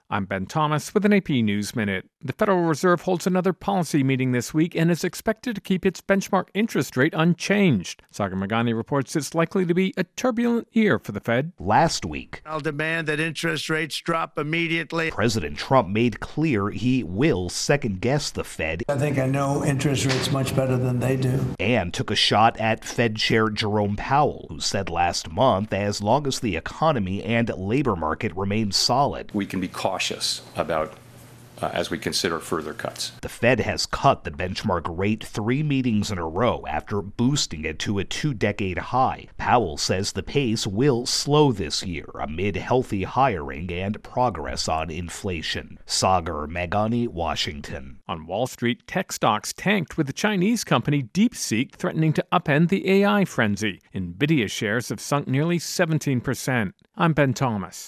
I'm Ben Thomas with an AP News Minute. The Federal Reserve holds another policy meeting this week and is expected to keep its benchmark interest rate unchanged. Sagar Meghani reports it's likely to be a turbulent year for the Fed. Last week, I'll demand that interest rates drop immediately. President Trump made clear he will second-guess the Fed. I think I know interest rates much better than they do. And took a shot at Fed Chair Jerome Powell, who said last month as long as the economy and labor market remain solid, we can be cautious about as we consider further cuts. The Fed has cut the benchmark rate 3 meetings in a row after boosting it to a 2-decade high. Powell says the pace will slow this year amid healthy hiring and progress on inflation. Sagar Meghani, Washington. On Wall Street, tech stocks tanked with the Chinese company DeepSeek threatening to upend the AI frenzy. NVIDIA shares have sunk nearly 17%. I'm Ben Thomas.